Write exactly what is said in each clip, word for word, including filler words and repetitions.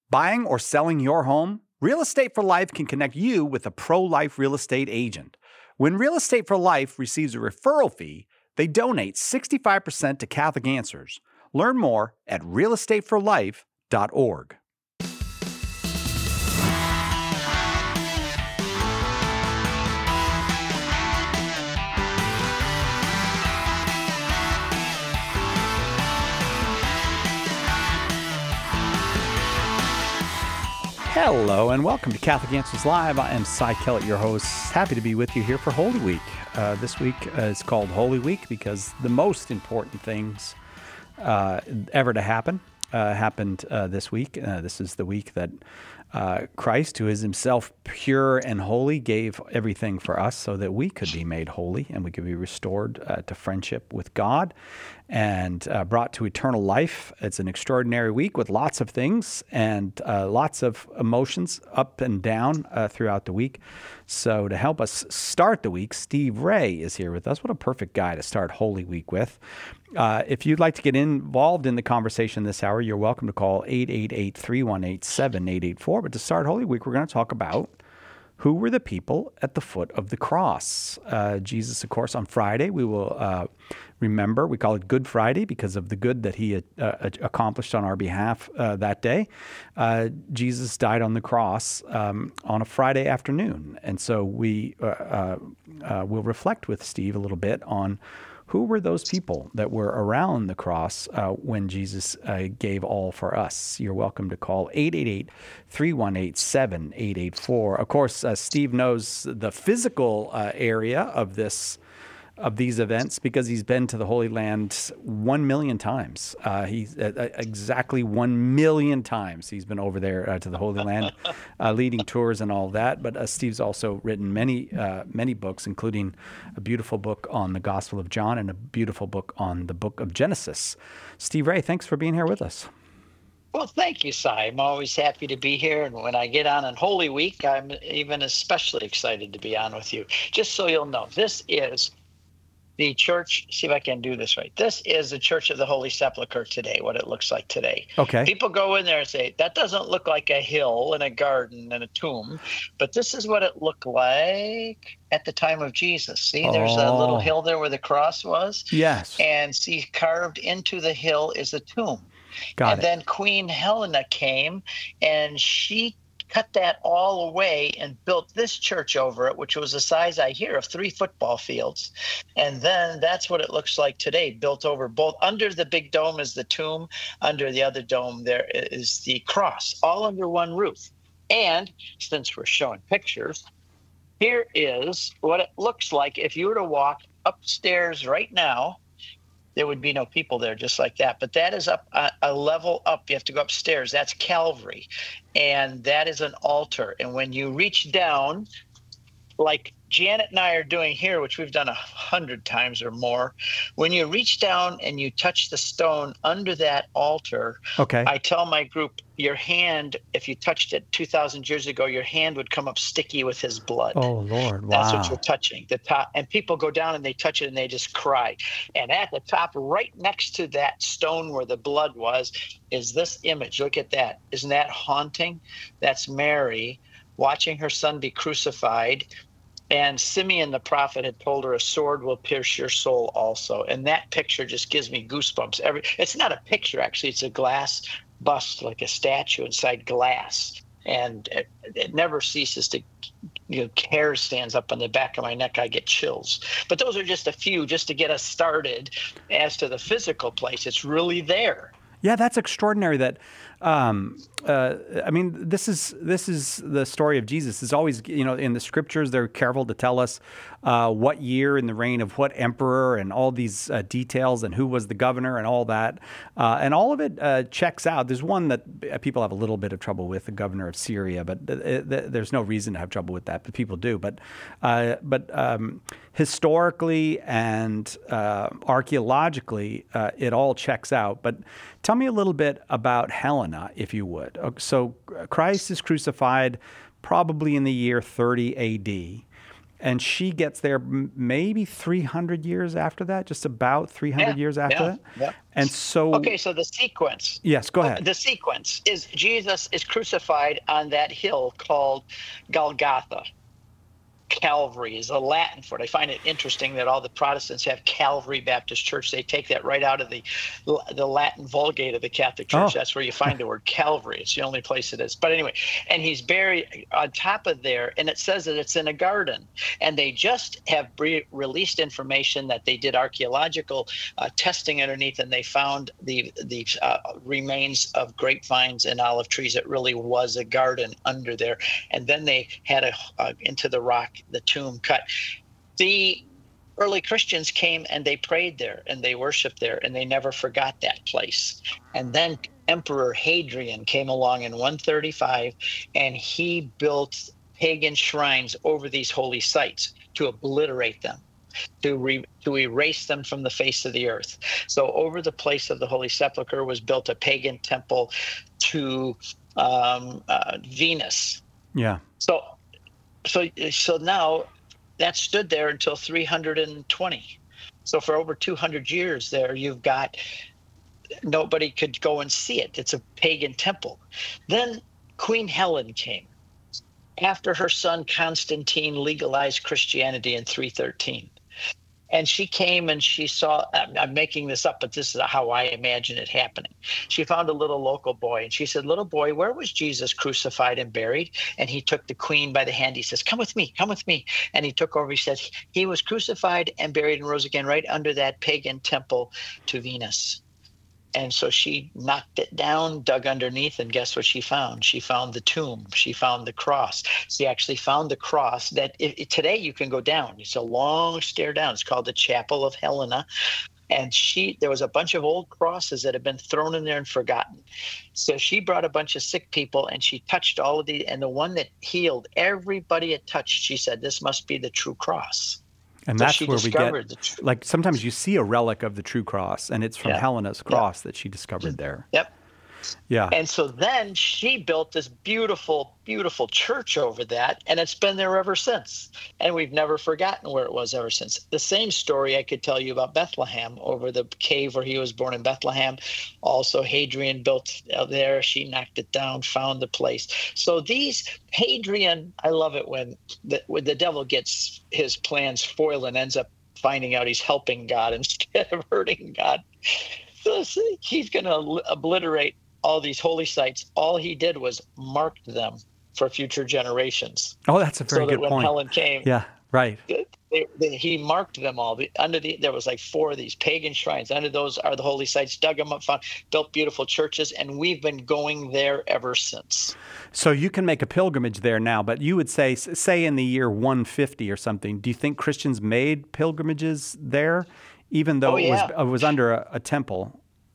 Buying or selling your home? Real Estate for Life can connect you with a pro-life real estate agent. When Real Estate for Life receives a referral fee, they donate sixty-five percent to Catholic Answers. Learn more at real estate for life dot org. Hello and welcome to Catholic Answers Live. I am Cy Kellett, your host. Happy to be with you here for Holy Week. Uh, this week uh, is called Holy Week because the most important things uh, ever to happen uh, happened uh, this week. Uh, this is the week that uh, Christ, who is himself pure and holy, gave everything for us so that we could be made holy and we could be restored uh, to friendship with God and uh, brought to eternal life. It's an extraordinary week with lots of things and uh, lots of emotions up and down uh, throughout the week. So to help us start the week, Steve Ray is here with us. What a perfect guy to start Holy Week with. Uh, if you'd like to get involved in the conversation this hour, you're welcome to call eight eight eight, three one eight, seven eight eight four. But to start Holy Week, we're going to talk about who were the people at the foot of the cross. Uh, Jesus, of course, on Friday, we will uh, remember, we call it Good Friday because of the good that he had, uh, accomplished on our behalf uh, that day. Uh, Jesus died on the cross um, on a Friday afternoon. And so we uh, uh, uh, will reflect with Steve a little bit on who were those people that were around the cross uh, when Jesus uh, gave all for us. You're welcome to call eight eight eight, three one eight, seven eight eight four. Of course, uh, Steve knows the physical uh, area of this of these events because he's been to the Holy Land one million times. Uh, he's uh, exactly one million times he's been over there uh, to the Holy Land, uh, leading tours and all that. But uh, Steve's also written many, uh, many books, including a beautiful book on the Gospel of John and a beautiful book on the book of Genesis. Steve Ray, thanks for being here with us. Well, thank you, Cy. I'm always happy to be here. And when I get on on Holy Week, I'm even especially excited to be on with you. Just so you'll know, this is the church, see if I can do this right. This is the Church of the Holy Sepulchre today, what it looks like today. Okay. People go in there and say, that doesn't look like a hill and a garden and a tomb, but this is what it looked like at the time of Jesus. See, oh. There's a little hill there where the cross was. Yes. And see, carved into the hill is a tomb. Got and it. then Queen Helena came and she cut that all away and built this church over it, which was the size, I hear, of three football fields. And then that's what it looks like today, built over both. Under the big dome is the tomb. Under the other dome, there is the cross, all under one roof. And since we're showing pictures, here is what it looks like if you were to walk upstairs right now. There would be no people there just like that. But that is up a, a level up. You have to go upstairs. That's Calvary. And that is an altar. And when you reach down, like Janet and I are doing here, which we've done a hundred times or more, when you reach down and you touch the stone under that altar, okay. I tell my group, your hand, if you touched it two thousand years ago, your hand would come up sticky with his blood. Oh, Lord. Wow. That's what you're touching, the top. And people go down and they touch it and they just cry. And at the top, right next to that stone where the blood was, is this image. Look at that. Isn't that haunting? That's Mary watching her son be crucified. And Simeon the prophet had told her, a sword will pierce your soul also. And that picture just gives me goosebumps. Every It's not a picture, actually. It's a glass bust, like a statue inside glass. And it, it never ceases to, you know, hair stands up on the back of my neck. I get chills. But those are just a few just to get us started. As to the physical place, it's really there. Yeah, that's extraordinary that Um, uh, I mean, this is this is the story of Jesus. It's always, you know, in the scriptures, they're careful to tell us uh, what year in the reign of what emperor and all these uh, details and who was the governor and all that. Uh, and all of it uh, checks out. There's one that people have a little bit of trouble with, the governor of Syria, but th- th- there's no reason to have trouble with that, but people do. But uh, but um, historically and uh, archaeologically, uh, it all checks out. But tell me a little bit about Helena, if you would. So Christ is crucified probably in the year thirty A D. and she gets there m- maybe three hundred years after that, just about three hundred Yeah, years after yeah, that. yeah. And so, Okay, so the sequence. yes, go oh, ahead. The sequence is Jesus is crucified on that hill called Golgotha. Calvary is a Latin for it. I find it interesting that all the Protestants have Calvary Baptist Church. They take that right out of the the Latin Vulgate of the Catholic Church. Oh. That's where you find the word Calvary. It's the only place it is. But anyway, and he's buried on top of there, and it says that it's in a garden. And they just have re- released information that they did archaeological uh, testing underneath, and they found the the uh, remains of grapevines and olive trees. It really was a garden under there. And then they had a uh, into the rock the tomb cut. The early Christians came and they prayed there and they worshiped there, and they never forgot that place. And then Emperor Hadrian came along in one thirty-five, and he built pagan shrines over these holy sites to obliterate them, to re, to erase them from the face of the earth. So over the place of the Holy Sepulchre was built a pagan temple to um, uh, Venus. Yeah. So So, so now that stood there until three hundred twenty. So for over two hundred years there, you've got nobody could go and see it. It's a pagan temple. Then Queen Helen came after her son Constantine legalized Christianity in three thirteen. And she came and she saw, I'm, I'm making this up, but this is how I imagine it happening. She found a little local boy and she said, "Little boy, where was Jesus crucified and buried?" And he took the queen by the hand. He says, "Come with me, come with me." And he took over. He said, "He was crucified and buried and rose again right under that pagan temple to Venus." And so she knocked it down, dug underneath, and guess what she found? She found the tomb. She found the cross. She actually found the cross that if, if today you can go down. It's a long stair down. It's called the Chapel of Helena. And she, there was a bunch of old crosses that had been thrown in there and forgotten. So she brought a bunch of sick people and she touched all of these. And the one that healed everybody it touched, she said, "This must be the true cross." And So that's she where we discovered get, the tr- like, sometimes you see a relic of the true cross, and it's from Yeah. Helena's cross that she discovered there. Yep. Yeah. And so then she built this beautiful, beautiful church over that, and it's been there ever since. And we've never forgotten where it was ever since. The same story I could tell you about Bethlehem, over the cave where he was born in Bethlehem. Also, Hadrian built there. She knocked it down, found the place. So these, Hadrian, I love it when the, when the devil gets his plans foiled and ends up finding out he's helping God instead of hurting God. So he's going to obliterate all these holy sites. All he did was mark them for future generations. Oh, that's a very so that good when point. Helen came, Yeah, right. they, they, he marked them all. The, under the, there was like four of these pagan shrines. Under those are the holy sites. Dug them up, found, built beautiful churches, and we've been going there ever since. So you can make a pilgrimage there now, but you would say, say in the year one fifty or something, do you think Christians made pilgrimages there, even though Oh, yeah. it was it was under a, a temple?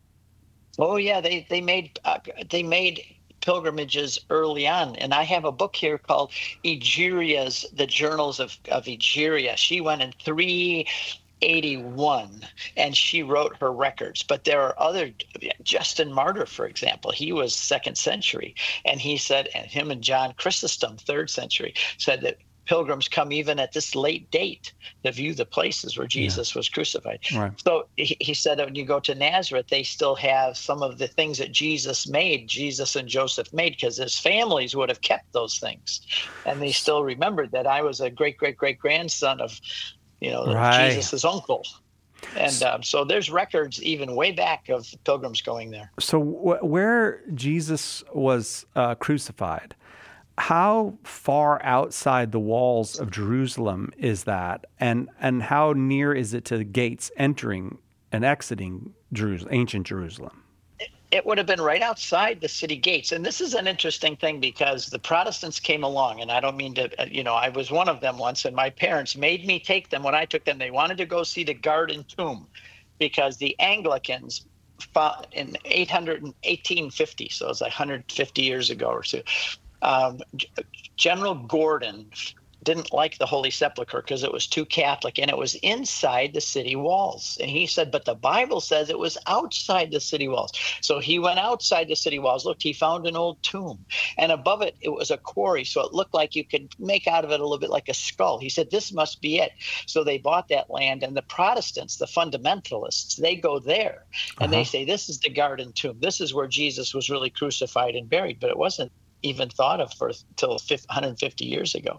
Oh yeah, they they made uh, they made pilgrimages early on, and I have a book here called Egeria's The Journals of of Egeria. She went in three eighty-one and she wrote her records. But there are other, Justin Martyr, for example, he was second century, and he said, and him and John Chrysostom, third century, said that pilgrims come even at this late date to view the places where Jesus yeah. was crucified. Right. So he, he said that when you go to Nazareth, they still have some of the things that Jesus made, Jesus and Joseph made, because his families would have kept those things. And they still remembered that I was a great, great, great grandson of, you know, right. Jesus's uncle. And um, so there's records even way back of pilgrims going there. So w- where Jesus was uh, crucified, how far outside the walls of Jerusalem is that, and and how near is it to the gates entering and exiting Jerusalem, ancient Jerusalem? It, it would have been right outside the city gates. And this is an interesting thing because the Protestants came along, and I don't mean to, you know, I was one of them once, and my parents made me take them. When I took them, they wanted to go see the Garden Tomb because the Anglicans fought in eighteen fifty, so it was like one hundred fifty years ago or so. Um, General Gordon didn't like the Holy Sepulchre because it was too Catholic and it was inside the city walls. And he said, but the Bible says it was outside the city walls. So he went outside the city walls. Looked, he found an old tomb, and above it, it was a quarry. So it looked like you could make out of it a little bit like a skull. He said, this must be it. So they bought that land, and the Protestants, the fundamentalists, they go there and uh-huh. they say, this is the Garden Tomb. This is where Jesus was really crucified and buried, but it wasn't even thought of for until one hundred fifty years ago.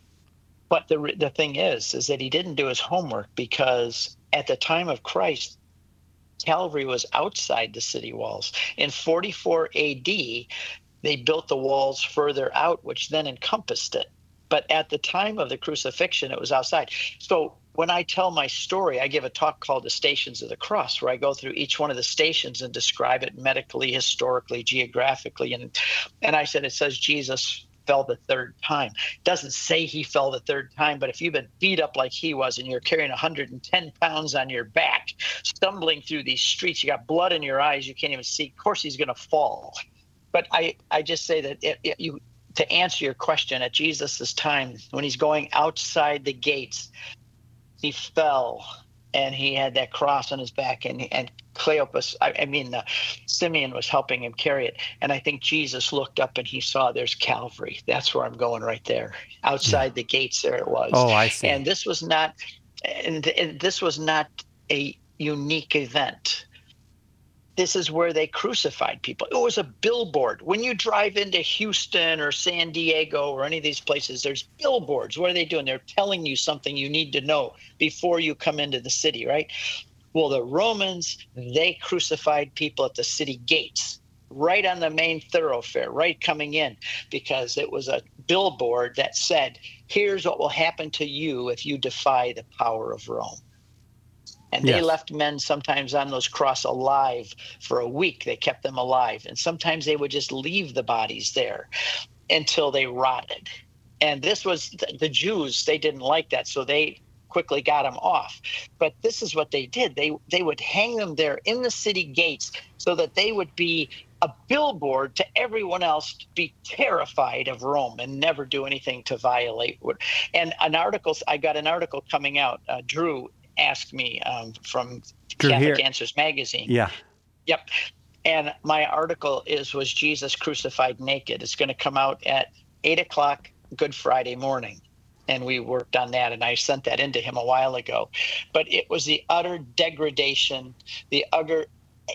But the the thing is, is that he didn't do his homework, because at the time of Christ, Calvary was outside the city walls. In forty-four A D, they built the walls further out, which then encompassed it. But at the time of the crucifixion, it was outside. So when I tell my story, I give a talk called The Stations of the Cross, where I go through each one of the stations and describe it medically, historically, geographically. And, and I said, it says Jesus fell the third time. It doesn't say he fell the third time, but if you've been beat up like he was and you're carrying one hundred ten pounds on your back, stumbling through these streets, you got blood in your eyes, you can't even see, of course he's going to fall. But I, I just say that it, it, you, to answer your question, at Jesus's time, when he's going outside the gates, he fell, and he had that cross on his back, and and Cleopas, I, I mean, uh, Simeon was helping him carry it. And I think Jesus looked up and he saw there's Calvary. That's where I'm going right there. Outside yeah. the gates, there it was. Oh, I see. And this was not, and, and this was not a unique event. This is where they crucified people. It was a billboard. When you drive into Houston or San Diego or any of these places, there's billboards. What are they doing? They're telling you something you need to know before you come into the city, right? Well, the Romans, they crucified people at the city gates, right on the main thoroughfare, right coming in, because it was a billboard that said, here's what will happen to you if you defy the power of Rome. And they yes. left men sometimes on those crosses alive for a week. They kept them alive. And sometimes they would just leave the bodies there until they rotted. And this was the Jews, they didn't like that. So they quickly got them off. But this is what they did. They they would hang them there in the city gates so that they would be a billboard to everyone else to be terrified of Rome and never do anything to violate. And an article, I got an article coming out, uh, Drew asked me um, from Drew Catholic here. Answers magazine. Yeah. Yep. And my article is, was Jesus crucified naked? It's going to come out at eight o'clock Good Friday morning. And we worked on that, and I sent that into him a while ago. But it was the utter degradation, the utter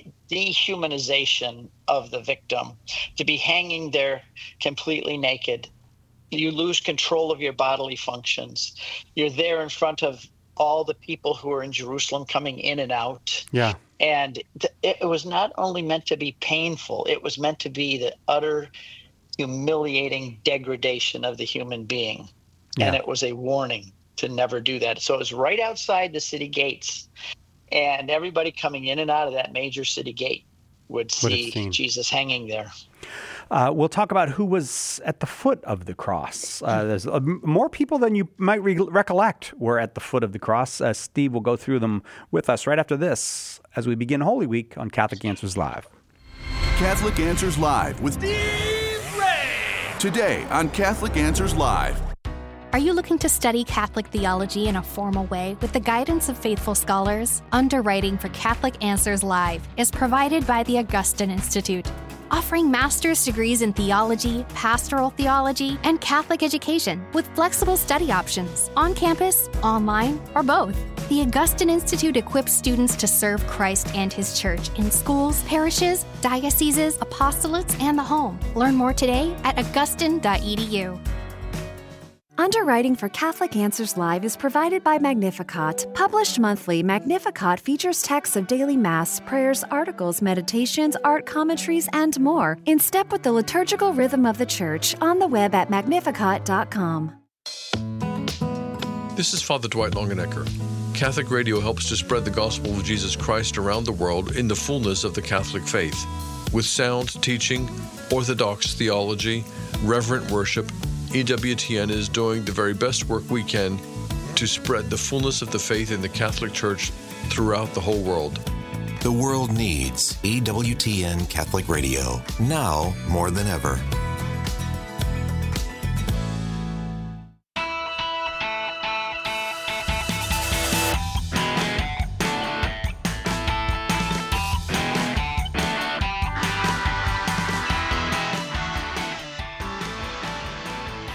dehumanization of the victim, to be hanging there completely naked. You lose control of your bodily functions. You're there in front of all the people who are in Jerusalem coming in and out. Yeah. And th- it was not only meant to be painful, it was meant to be the utter humiliating degradation of the human being. Yeah. And it was a warning to never do that. So it was right outside the city gates, and everybody coming in and out of that major city gate would see Jesus hanging there. Uh, we'll talk about who was at the foot of the cross. Uh, there's uh, more people than you might re- recollect were at the foot of the cross. Uh, Steve will go through them with us right after this as we begin Holy Week on Catholic Answers Live. Catholic Answers Live with Steve Ray. Today on Catholic Answers Live. Are you looking to study Catholic theology in a formal way with the guidance of faithful scholars? Underwriting for Catholic Answers Live is provided by the Augustine Institute, offering master's degrees in theology, pastoral theology, and Catholic education with flexible study options on campus, online, or both. The Augustine Institute equips students to serve Christ and His Church in schools, parishes, dioceses, apostolates, and the home. Learn more today at augustine dot e d u. Underwriting for Catholic Answers Live is provided by Magnificat. Published monthly, Magnificat features texts of daily Mass, prayers, articles, meditations, art commentaries, and more, in step with the liturgical rhythm of the Church, on the web at magnificat dot com. This is Father Dwight Longenecker. Catholic Radio helps to spread the gospel of Jesus Christ around the world in the fullness of the Catholic faith, with sound teaching, orthodox theology, reverent worship. E W T N is doing the very best work we can to spread the fullness of the faith in the Catholic Church throughout the whole world. The world needs E W T N Catholic Radio, now more than ever.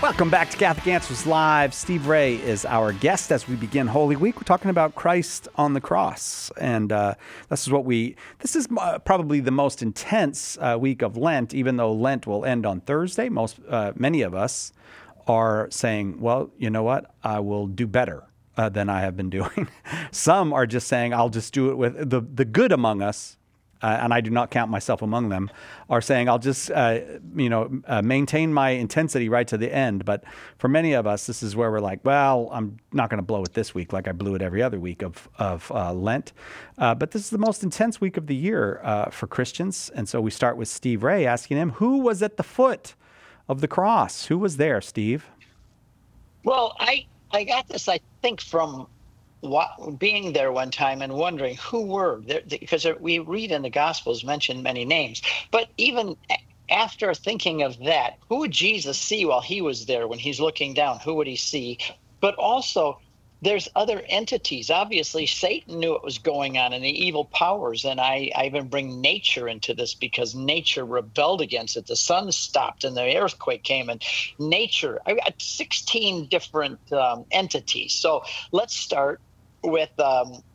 Welcome back to Catholic Answers Live. Steve Ray is our guest as we begin Holy Week. We're talking about Christ on the cross, and uh, this is what we. This is uh, probably the most intense uh, week of Lent. Even though Lent will end on Thursday, most uh, many of us are saying, "Well, you know what? I will do better uh, than I have been doing." Some are just saying, "I'll just do it with the the good among us." Uh, and I do not count myself among them, are saying I'll just, uh, you know, uh, maintain my intensity right to the end. But for many of us, this is where we're like, well, I'm not going to blow it this week like I blew it every other week of, of uh, Lent. Uh, but this is the most intense week of the year uh, for Christians. And so we start with Steve Ray, asking him, who was at the foot of the cross? Who was there, Steve? Well, I, I got this, I think, from being there one time and wondering who were there, because we read in the Gospels mention many names. But even after thinking of that, who would Jesus see while he was there when he's looking down? Who would he see? But also, there's other entities. Obviously, Satan knew what was going on and the evil powers. And I, I even bring nature into this because nature rebelled against it. The sun stopped and the earthquake came, and nature, I got sixteen different um, entities. So let's start with um,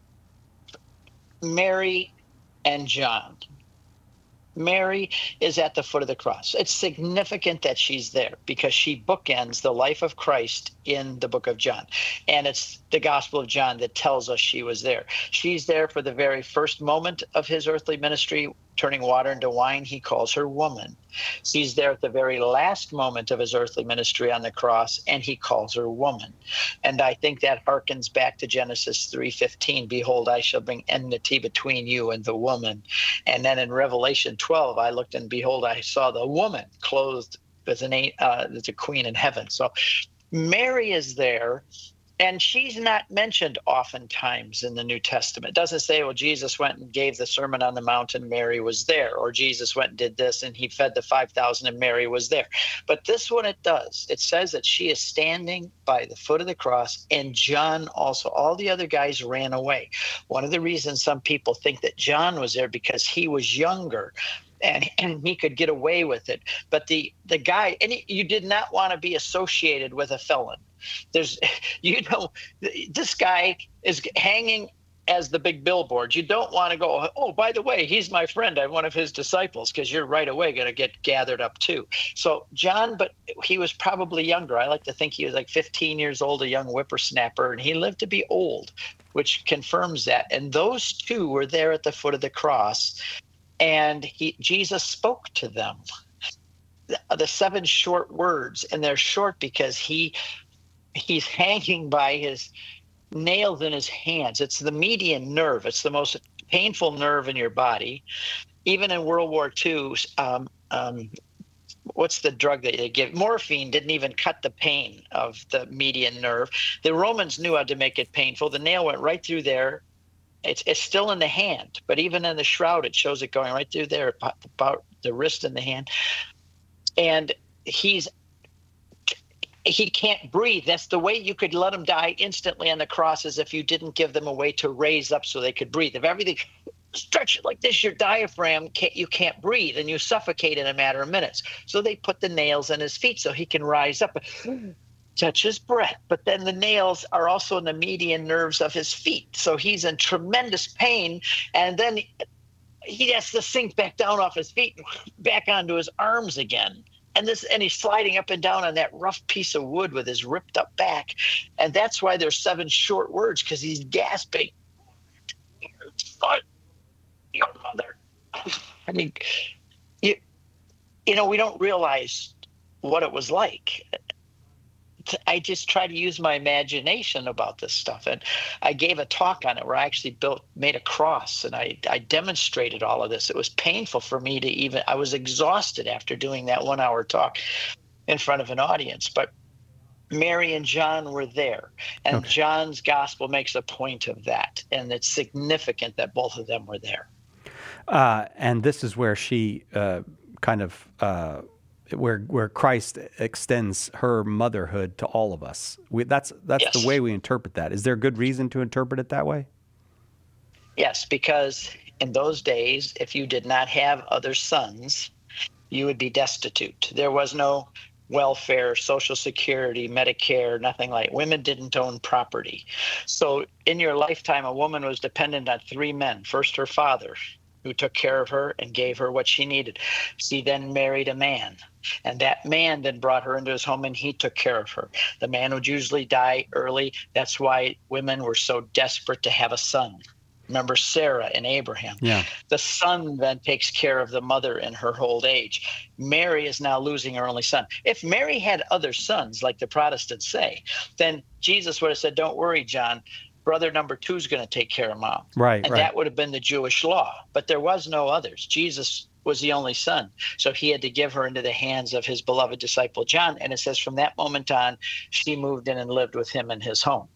Mary and John. Mary is at the foot of the cross. It's significant that she's there because she bookends the life of Christ in the book of John. And it's the Gospel of John that tells us she was there. She's there for the very first moment of his earthly ministry, turning water into wine. He calls her woman. She's there at the very last moment of his earthly ministry on the cross, and he calls her woman. And I think that harkens back to Genesis three fifteen, behold, I shall bring enmity between you and the woman. And then in Revelation twelve, I looked and behold, I saw the woman clothed as an uh, as a queen in heaven. So Mary is there. And she's not mentioned oftentimes in the New Testament. It doesn't say, well, Jesus went and gave the Sermon on the Mount and Mary was there, or Jesus went and did this and he fed the five thousand and Mary was there. But this one it does. It says that she is standing by the foot of the cross, and John also. All the other guys ran away. One of the reasons some people think that John was there because he was younger. And, and he could get away with it. But the, the guy, and he, you did not want to be associated with a felon. There's, you know, this guy is hanging as the big billboard. You don't want to go, oh, by the way, he's my friend. I'm one of his disciples, because you're right away going to get gathered up too. So John, but he was probably younger. I like to think he was like fifteen years old, a young whippersnapper, and he lived to be old, which confirms that. And those two were there at the foot of the cross. And he, Jesus spoke to them, the, the seven short words, and they're short because he he's hanging by his nails in his hands. It's the median nerve. It's the most painful nerve in your body. Even in World War Two, um, um, what's the drug that they give? Morphine didn't even cut the pain of the median nerve. The Romans knew how to make it painful. The nail went right through there. It's, it's still in the hand, but even in the shroud, it shows it going right through there, about the wrist and the hand. And he's he can't breathe. That's the way you could let him die instantly on the cross, is if you didn't give them a way to raise up so they could breathe. If everything stretch it like this, your diaphragm, can't, you can't breathe, and you suffocate in a matter of minutes. So they put the nails in his feet so he can rise up. Touch his breath, but then the nails are also in the median nerves of his feet. So he's in tremendous pain, and then he has to sink back down off his feet, back onto his arms again. And this, and he's sliding up and down on that rough piece of wood with his ripped up back. And that's why there's seven short words, because he's gasping. Your mother. I mean, you, you know, we don't realize what it was like. I just try to use my imagination about this stuff. And I gave a talk on it where I actually built, made a cross, and I, I demonstrated all of this. It was painful for me to even, I was exhausted after doing that one hour talk in front of an audience. But Mary and John were there, and okay. John's gospel makes a point of that. And it's significant that both of them were there. Uh, and this is where she uh, kind of, uh, where where Christ extends her motherhood to all of us. We, that's that's yes. the way we interpret that. Is there good reason to interpret it that way? Yes, because in those days, if you did not have other sons, you would be destitute. There was no welfare, Social Security, Medicare, nothing like. Women didn't own property. So in your lifetime, a woman was dependent on three men. First, her father, who took care of her and gave her what she needed. She then married a man, and that man then brought her into his home, and he took care of her. The man would usually die early. That's why women were so desperate to have a son. Remember Sarah and Abraham. Yeah. The son then takes care of the mother in her old age. Mary is now losing her only son. If Mary had other sons, like the Protestants say, then Jesus would have said, don't worry, John, brother number two is going to take care of mom. Right, and right. that would have been the Jewish law. But there was no others. Jesus was the only son. So he had to give her into the hands of his beloved disciple John. And it says from that moment on, she moved in and lived with him in his home.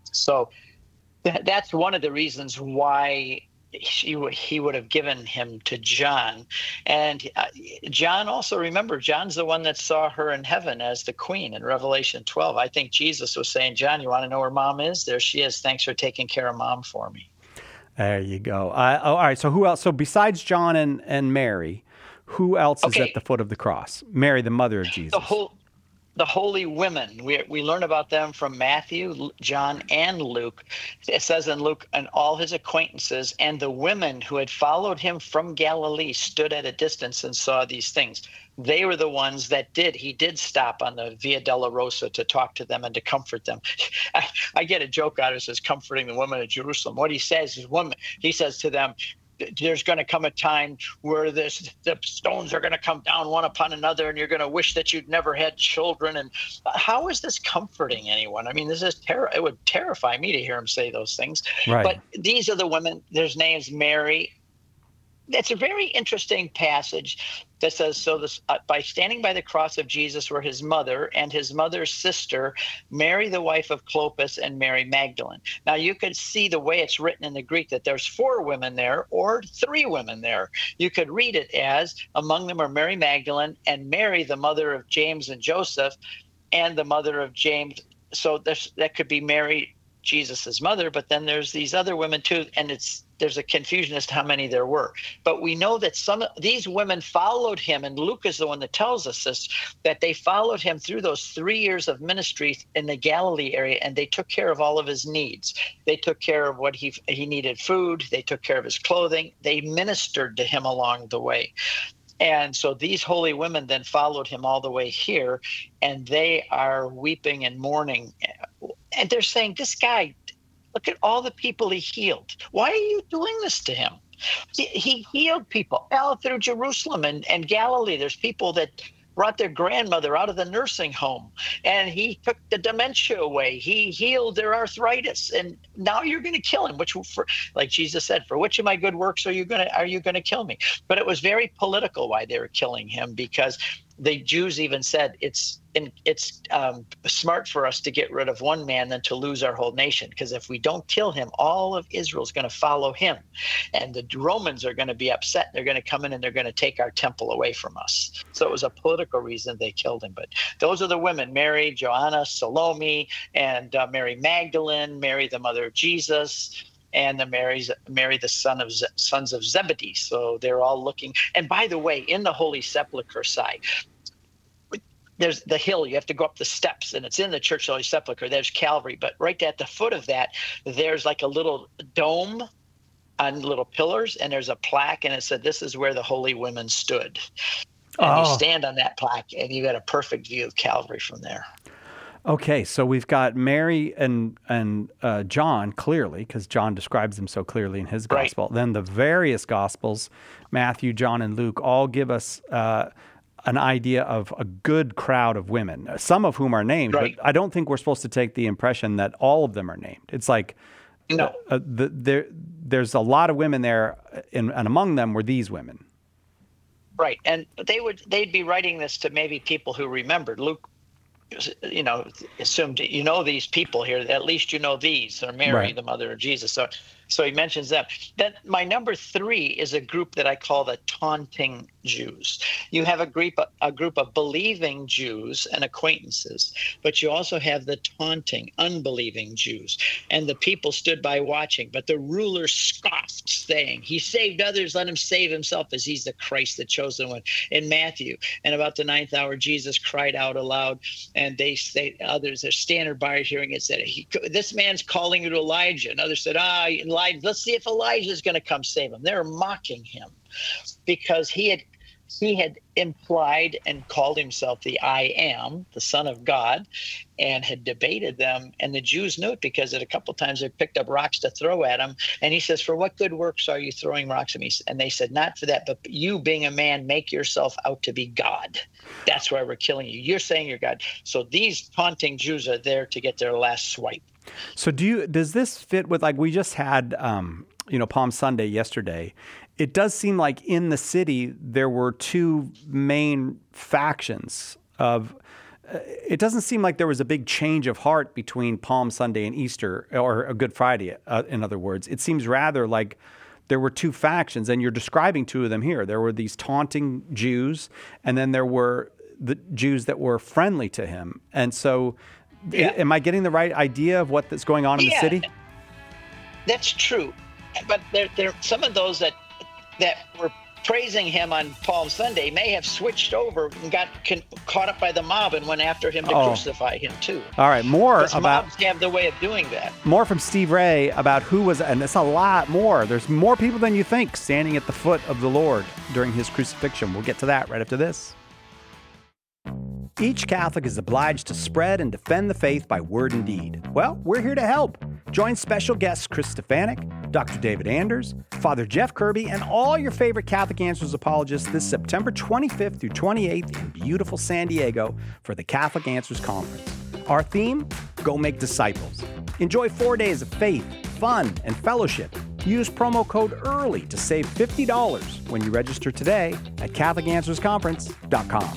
So th- that's one of the reasons why he, he would have given him to John. And uh, John also, remember, John's the one that saw her in heaven as the queen in Revelation twelve. I think Jesus was saying, John, you want to know where mom is? There she is. Thanks for taking care of mom for me. There you go. Uh, oh, all right. So who else? So besides John and, and Mary, who else Okay. is at the foot of the cross? Mary, the mother of Jesus. The whole, the holy women, we we learn about them from Matthew, John, and Luke. It says in Luke, and all his acquaintances and the women who had followed him from Galilee stood at a distance and saw these things. They were the ones that did. He did stop on the Via Dolorosa to talk to them and to comfort them. I, I get a joke out of it, says comforting the women of Jerusalem. What he says is, woman, he says to them, there's going to come a time where this, the stones are going to come down one upon another, and you're going to wish that you'd never had children. And how is this comforting anyone? I mean, this is ter- it would terrify me to hear him say those things. Right. But these are the women. There's names Mary. It's a very interesting passage that says, so this, uh, by standing by the cross of Jesus were his mother and his mother's sister, Mary, the wife of Clopas, and Mary Magdalene. Now, you could see the way it's written in the Greek that there's four women there or three women there. You could read it as, among them are Mary Magdalene and Mary, the mother of James and Joseph, and the mother of James. So there's, that could be Mary, Jesus's mother, but then there's these other women too, and it's there's a confusion as to how many there were. But we know that some of these women followed him, and Luke is the one that tells us this, that they followed him through those three years of ministry in the Galilee area, and they took care of all of his needs. They took care of what he he needed, food. They took care of his clothing. They ministered to him along the way. And so these holy women then followed him all the way here, and they are weeping and mourning. And they're saying, this guy, look at all the people he healed. Why are you doing this to him? He, he healed people all through Jerusalem and, and Galilee. There's people that brought their grandmother out of the nursing home, and he took the dementia away. He healed their arthritis, and now you're going to kill him. Which, for, like Jesus said, for which of my good works are you going to are you going to kill me? But it was very political why they were killing him, because the Jews even said it's in, it's um, smart for us to get rid of one man than to lose our whole nation, because if we don't kill him, all of Israel is going to follow him, and the Romans are going to be upset. They're going to come in and they're going to take our temple away from us. So it was a political reason they killed him. But those are the women: Mary, Joanna, Salome, and uh, Mary Magdalene, Mary the mother of Jesus, and the Mary's, Mary, the son of Ze- sons of Zebedee. So they're all looking. And by the way, in the Holy Sepulchre side, there's the hill. You have to go up the steps, and it's in the Church of the Holy Sepulchre. There's Calvary. But right at the foot of that, there's like a little dome on little pillars, and there's a plaque, and it said, this is where the holy women stood. And Oh. you stand on that plaque, and you got a perfect view of Calvary from there. Okay, so we've got Mary and and uh, John clearly, because John describes them so clearly in his Right. gospel. Then the various gospels, Matthew, John, and Luke, all give us uh, an idea of a good crowd of women, some of whom are named. Right. But I don't think we're supposed to take the impression that all of them are named. It's like No. uh, uh, the, there there's a lot of women there, and, and among them were these women. Right. And they would they'd be writing this to maybe people who remembered. Luke, you know, assumed, you know, these people here, at least you know these, or Mary, Right. the mother of Jesus. So So he mentions them. Then my number three is a group that I call the taunting Jews. You have a group, a group of believing Jews and acquaintances, but you also have the taunting, unbelieving Jews. And the people stood by watching, but the ruler scoffed, saying, "He saved others, let him save himself, as he's the Christ, the chosen one." In Matthew, and about the ninth hour, Jesus cried out aloud, and they say, others, their standard by hearing it, said, he, "This man's calling you to Elijah." And others said, "Ah, Elijah, let's see if Elijah is going to come save him." They're mocking him because he had he had implied and called himself the I Am, the Son of God, and had debated them. And the Jews knew it because at a couple times they picked up rocks to throw at him. And he says, "For what good works are you throwing rocks at me?" And they said, "Not for that, but you being a man, make yourself out to be God. That's why we're killing you. You're saying you're God." So these taunting Jews are there to get their last swipe. So do you, does this fit with, like, we just had, um, you know, Palm Sunday yesterday. It does seem like in the city there were two main factions of, uh, it doesn't seem like there was a big change of heart between Palm Sunday and Easter, or a Good Friday, uh, in other words. It seems rather like there were two factions, and you're describing two of them here. There were these taunting Jews, and then there were the Jews that were friendly to him. And so yeah. Am I getting the right idea of what's going on in yeah, the city? That's true. But there, there, some of those that that were praising him on Palm Sunday may have switched over and got con- caught up by the mob and went after him to oh. crucify him too. All right, more about mobs have the way of doing that. More from Steve Ray about who was, and it's a lot more. There's more people than you think standing at the foot of the Lord during his crucifixion. We'll get to that right after this. Each Catholic is obliged to spread and defend the faith by word and deed. Well, we're here to help. Join special guests Chris Stefanik, Doctor David Anders, Father Jeff Kirby, and all your favorite Catholic Answers apologists this September twenty-fifth through twenty-eighth in beautiful San Diego for the Catholic Answers Conference. Our theme, Go Make Disciples. Enjoy four days of faith, fun, and fellowship. Use promo code EARLY to save fifty dollars when you register today at Catholic Answers Conference dot com.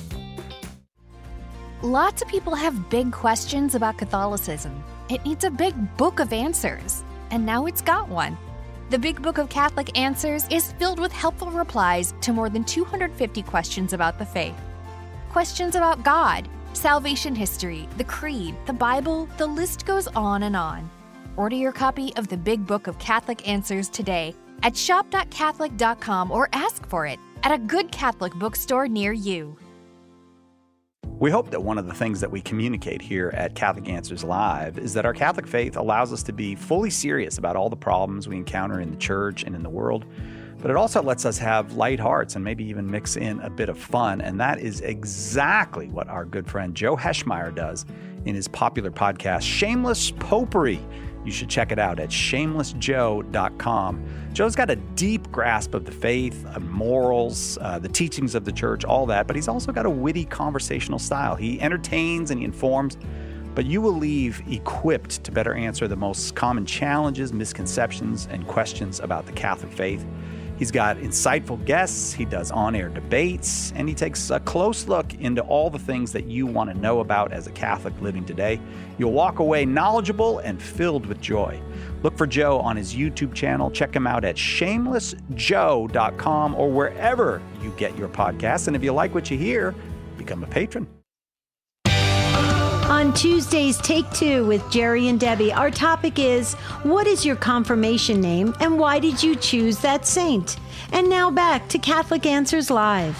Lots of people have big questions about Catholicism. It needs a big book of answers, and now it's got one. The Big Book of Catholic Answers is filled with helpful replies to more than two hundred fifty questions about the faith. Questions about God, salvation history, the Creed, the Bible, the list goes on and on. Order your copy of the Big Book of Catholic Answers today at shop dot catholic dot com or ask for it at a good Catholic bookstore near you. We hope that one of the things that we communicate here at Catholic Answers Live is that our Catholic faith allows us to be fully serious about all the problems we encounter in the church and in the world, but it also lets us have light hearts and maybe even mix in a bit of fun, and that is exactly what our good friend Joe Heschmeyer does in his popular podcast, Shameless Popery. You should check it out at shameless joe dot com. Joe's got a deep grasp of the faith, of morals, uh, the teachings of the church, all that, but he's also got a witty conversational style. He entertains and he informs, but you will leave equipped to better answer the most common challenges, misconceptions, and questions about the Catholic faith. He's got insightful guests, he does on-air debates, and he takes a close look into all the things that you want to know about as a Catholic living today. You'll walk away knowledgeable and filled with joy. Look for Joe on his YouTube channel. Check him out at shameless joe dot com or wherever you get your podcasts. And if you like what you hear, become a patron. On Tuesday's Take Two with Jerry and Debbie, our topic is, what is your confirmation name and why did you choose that saint? And now back to Catholic Answers Live.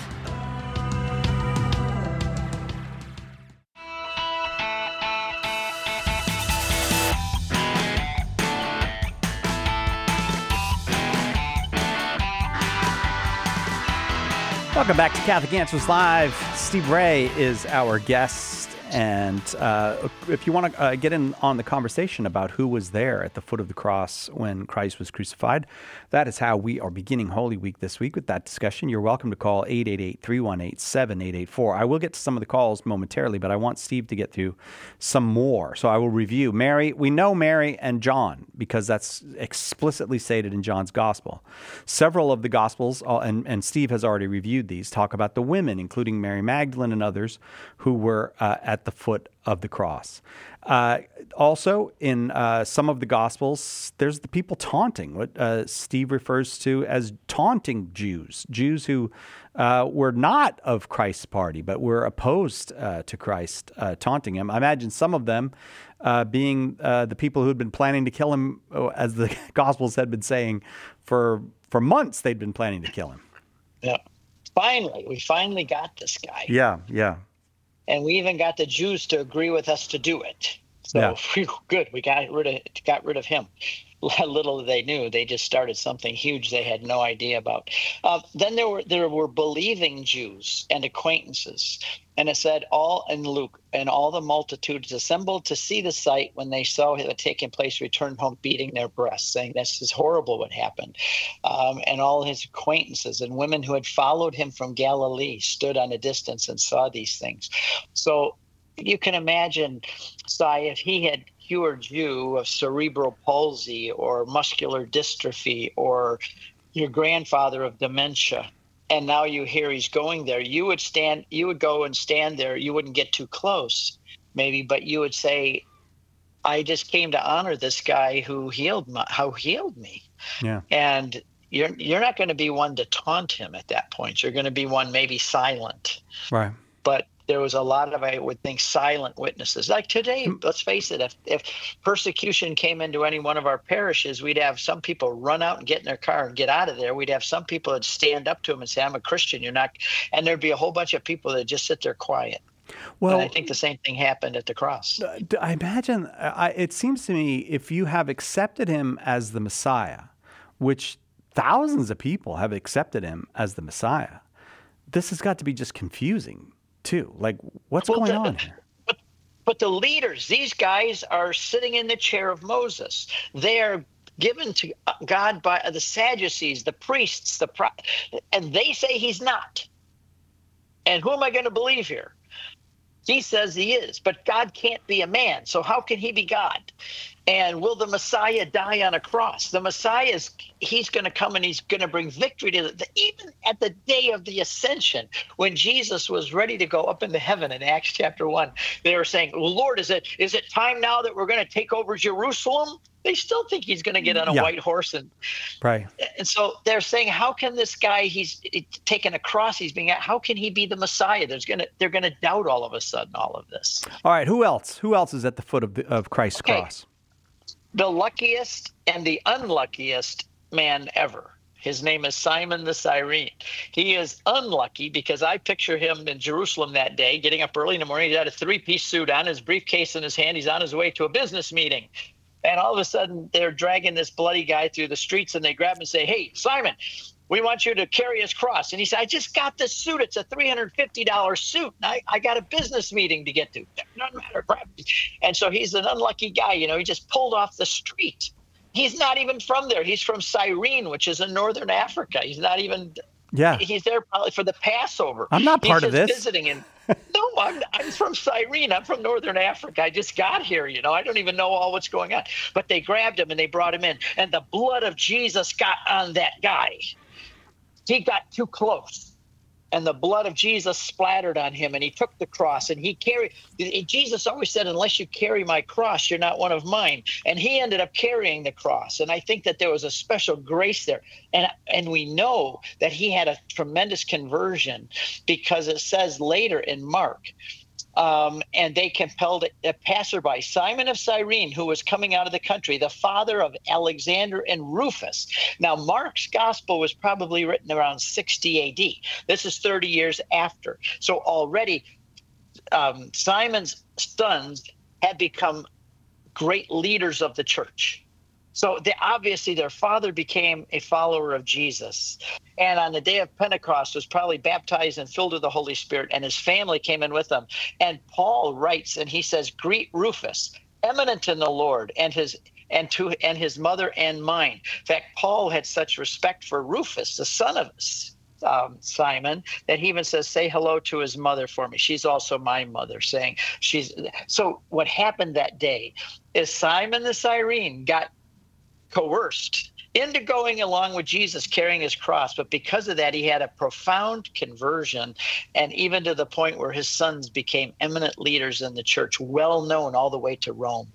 Welcome back to Catholic Answers Live. Steve Ray is our guest. And uh, if you want to uh, get in on the conversation about who was there at the foot of the cross when Christ was crucified, that is how we are beginning Holy Week this week with that discussion. You're welcome to call eight eight eight, three one eight, seven eight eight four. I will get to some of the calls momentarily, but I want Steve to get through some more. So I will review. Mary, we know Mary and John because that's explicitly stated in John's Gospel. Several of the Gospels, uh, and, and Steve has already reviewed these, talk about the women, including Mary Magdalene and others, who were uh, at at the foot of the cross. Uh, also, in uh, some of the Gospels, there's the people taunting, what uh, Steve refers to as taunting Jews, Jews who uh, were not of Christ's party, but were opposed uh, to Christ, uh, taunting him. I imagine some of them uh, being uh, the people who had been planning to kill him, as the Gospels had been saying, for, for months they'd been planning to kill him. Yeah. Finally, we finally got this guy. Yeah, yeah. And we even got the Jews to agree with us to do it. So Yeah. phew, good, we got rid of got rid of him. Little they knew, they just started something huge they had no idea about. Uh, then there were there were believing Jews and acquaintances, and it said all in Luke, and all the multitudes assembled to see the sight when they saw it had taken place, returned home beating their breasts, saying, "This is horrible what happened." Um, and all his acquaintances and women who had followed him from Galilee stood on a distance and saw these things. So you can imagine, Si, if he had cured you of cerebral palsy or muscular dystrophy or your grandfather of dementia, and now you hear he's going there, you would stand, you would go and stand there. You wouldn't get too close, maybe, but you would say, "I just came to honor this guy who healed my, how healed me." Yeah. And you're you're not going to be one to taunt him at that point. You're going to be one maybe silent. Right. But there was a lot of, I would think, silent witnesses. Like today, let's face it, if, if persecution came into any one of our parishes, we'd have some people run out and get in their car and get out of there. We'd have some people that stand up to him and say, "I'm a Christian, you're not." And there'd be a whole bunch of people that just sit there quiet. Well, and I think the same thing happened at the cross. I imagine, I, it seems to me, if you have accepted him as the Messiah, which thousands of people have accepted him as the Messiah, this has got to be just confusing too. Like, what's Well, going the- on here? But, but the leaders, these guys are sitting in the chair of Moses. They are given to God by the Sadducees, the priests, the pro- and they say he's not. And who am I going to believe here? He says he is, but God can't be a man. So how can he be God? And will the Messiah die on a cross? The Messiah is, he's going to come and he's going to bring victory to the, even at the day of the ascension, when Jesus was ready to go up into heaven in Acts chapter one, they were saying, "Well, Lord, is it, is it time now that we're going to take over Jerusalem?" They still think he's going to get on a Yeah. white horse. And, Right. and so they're saying, how can this guy, he's taken a cross, he's being, how can he be the Messiah? There's going to, they're going to doubt all of a sudden all of this. All right. Who else? Who else is at the foot of, the, of Christ's Okay. cross? The luckiest and the unluckiest man ever. His name is Simon the Cyrene. He is unlucky because I picture him in Jerusalem that day, getting up early in the morning. He had a three-piece suit on, his briefcase in his hand. He's on his way to a business meeting. And all of a sudden, they're dragging this bloody guy through the streets, and they grab him and say, "Hey, Simon, we want you to carry his cross." And he said, "I just got this suit. It's a three hundred fifty dollars suit. And I, I got a business meeting to get to. Doesn't matter. Grab it." And so he's an unlucky guy. You know, he just pulled off the street. He's not even from there. He's from Cyrene, which is in northern Africa. He's not even... Yeah. He's there probably for the Passover. I'm not part He's of just this. Visiting and no, I'm, I'm from Cyrene. I'm from northern Africa. I just got here. You know, I don't even know all what's going on. But they grabbed him and they brought him in, and the blood of Jesus got on that guy. He got too close, and the blood of Jesus splattered on him, and he took the cross, and he carried. Jesus always said, "Unless you carry my cross, you're not one of mine." And he ended up carrying the cross, and I think that there was a special grace there. And and we know that he had a tremendous conversion, because it says later in Mark, um, and they compelled a passerby, Simon of Cyrene, who was coming out of the country, the father of Alexander and Rufus. Now, Mark's gospel was probably written around sixty A D. This is thirty years after. So already um, Simon's sons had become great leaders of the church. So they, obviously their father became a follower of Jesus, and on the day of Pentecost was probably baptized and filled with the Holy Spirit, and his family came in with him. And Paul writes, and he says, "Greet Rufus, eminent in the Lord, and his and to and his mother and mine." In fact, Paul had such respect for Rufus, the son of um, Simon, that he even says, "Say hello to his mother for me. She's also my mother," saying she's. So what happened that day is Simon the Cyrene got coerced into going along with Jesus carrying his cross. But because of that, he had a profound conversion, and even to the point where his sons became eminent leaders in the church, well known all the way to Rome.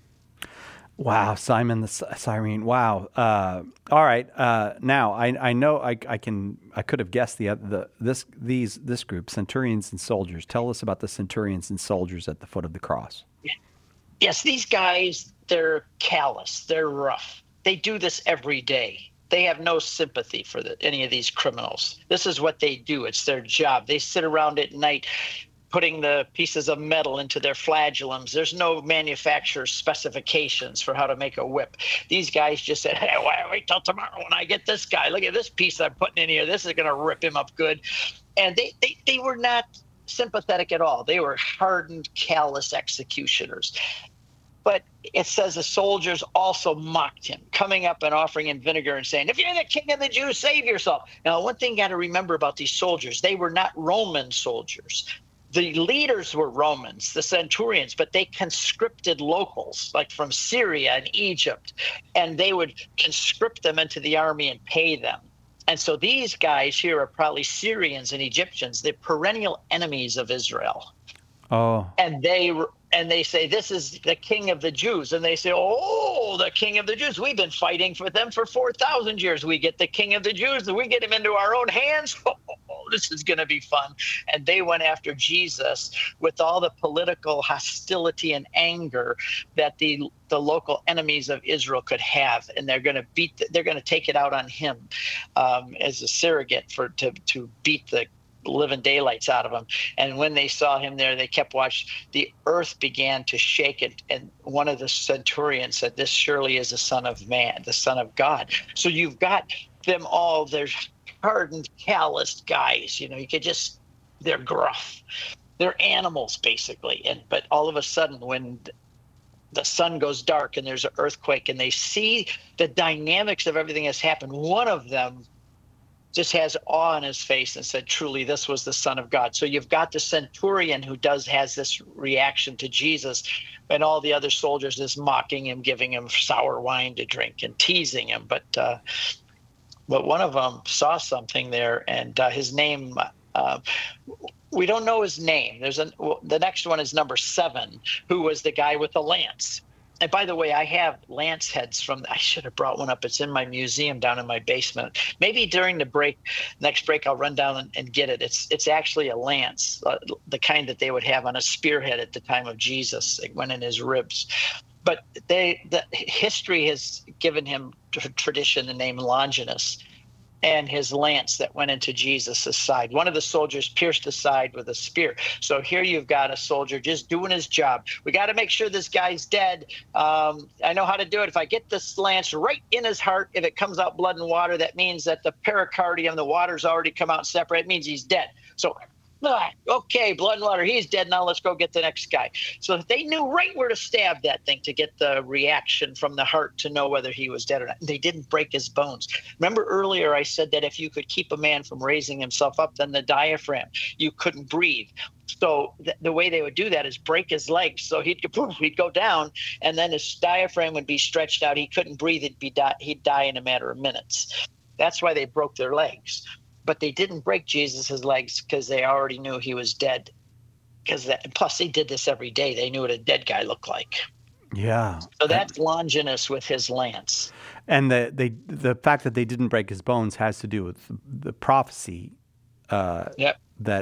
Wow, Simon the Cyrene. Wow. Uh, all right. Uh, now I I know I I can I could have guessed the the this these this group, centurions and soldiers. Tell us about the centurions and soldiers at the foot of the cross. Yes, these guys, they're callous, they're rough. They do this every day. They have no sympathy for the, any of these criminals. This is what they do. It's their job. They sit around at night putting the pieces of metal into their flagellums. There's no manufacturer's specifications for how to make a whip. These guys just said, hey, wait till tomorrow when I get this guy. Look at this piece I'm putting in here. This is going to rip him up good. And they, they, they were not sympathetic at all. They were hardened, callous executioners. But it says the soldiers also mocked him, coming up and offering him vinegar and saying, if you're the king of the Jews, save yourself. Now, one thing you got to remember about these soldiers, they were not Roman soldiers. The leaders were Romans, the centurions, but they conscripted locals, like from Syria and Egypt, and they would conscript them into the army and pay them. And so these guys here are probably Syrians and Egyptians, the perennial enemies of Israel. Oh. And they and they say, this is the king of the Jews. And they say, oh, the king of the Jews. We've been fighting for them for four thousand years. We get the king of the Jews and we get him into our own hands. Oh, this is going to be fun. And they went after Jesus with all the political hostility and anger that the the local enemies of Israel could have. And they're going to beat, the, they're going to take it out on him um, as a surrogate for to, to beat the living daylights out of him. And when they saw him there, they kept watching. The earth began to shake it. And one of the centurions said, this surely is the Son of Man, the Son of God. So you've got them all, they're hardened, calloused guys. You know, you could just, they're gruff. They're animals, basically. And but all of a sudden, when the sun goes dark and there's an earthquake and they see the dynamics of everything that's happened, one of them just has awe in his face and said, truly, this was the Son of God. So you've got the centurion who does has this reaction to Jesus, and all the other soldiers just mocking him, giving him sour wine to drink and teasing him. But uh, but one of them saw something there, and uh, his name, uh, we don't know his name. There's a, well, the next one is number seven, who was the guy with the lance. And by the way, I have lance heads from, I should have brought one up. It's in my museum down in my basement. Maybe during the break, next break, I'll run down and, and get it. It's it's actually a lance, uh, the kind that they would have on a spearhead at the time of Jesus. It went in his ribs. But they, the history has given him t- tradition the name Longinus, and his lance that went into Jesus' side. One of the soldiers pierced the side with a spear. So here you've got a soldier just doing his job. We got to make sure this guy's dead. Um, I know how to do it. If I get this lance right in his heart, if it comes out blood and water, that means that the pericardium, the water's already come out separate. It means he's dead. So, ah, okay, blood and water, he's dead. Now let's go get the next guy. So they knew right where to stab that thing to get the reaction from the heart to know whether he was dead or not. They didn't break his bones. Remember earlier I said that if you could keep a man from raising himself up, then the diaphragm, you couldn't breathe. So th- the way they would do that is break his legs. So he'd, poof, he'd go down, and then his diaphragm would be stretched out. He couldn't breathe. He'd, be di- he'd die in a matter of minutes. That's why they broke their legs. But they didn't break Jesus' legs because they already knew he was dead. Because that, plus they did this every day. They knew what a dead guy looked like. Yeah. So that's Longinus with his lance. And the they the fact that they didn't break his bones has to do with the prophecy uh, yep. that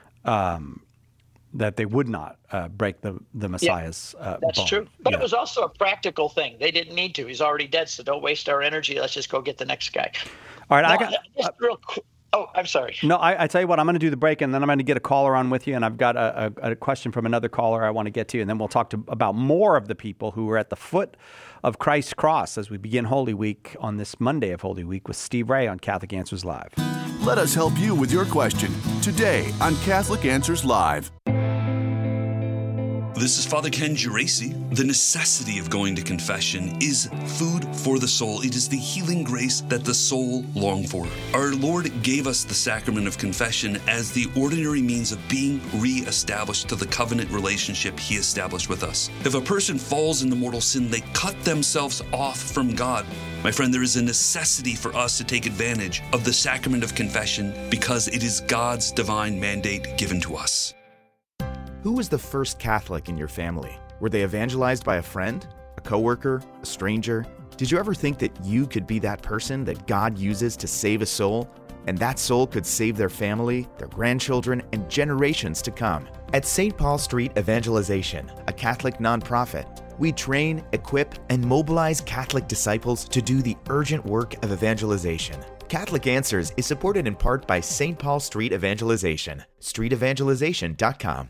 um, that they would not uh, break the the Messiah's yep. uh, That's bone. true. But yeah. it was also a practical thing. They didn't need to. He's already dead, so don't waste our energy. Let's just go get the next guy. All right, now, I got just uh, real quick. Oh, I'm sorry. No, I, I tell you what, I'm going to do the break, and then I'm going to get a caller on with you, and I've got a, a, a question from another caller I want to get to, and then we'll talk to, about more of the people who are at the foot of Christ's cross as we begin Holy Week on this Monday of Holy Week with Steve Ray on Catholic Answers Live. Let us help you with your question today on Catholic Answers Live. This is Father Ken Geraci. The necessity of going to confession is food for the soul. It is the healing grace that the soul longs for. Our Lord gave us the sacrament of confession as the ordinary means of being re-established to the covenant relationship He established with us. If a person falls into mortal sin, they cut themselves off from God. My friend, there is a necessity for us to take advantage of the sacrament of confession because it is God's divine mandate given to us. Who was the first Catholic in your family? Were they evangelized by a friend, a coworker, a stranger? Did you ever think that you could be that person that God uses to save a soul? And that soul could save their family, their grandchildren, and generations to come. At Saint Paul Street Evangelization, a Catholic nonprofit, we train, equip, and mobilize Catholic disciples to do the urgent work of evangelization. Catholic Answers is supported in part by Saint Paul Street Evangelization, street evangelization dot com.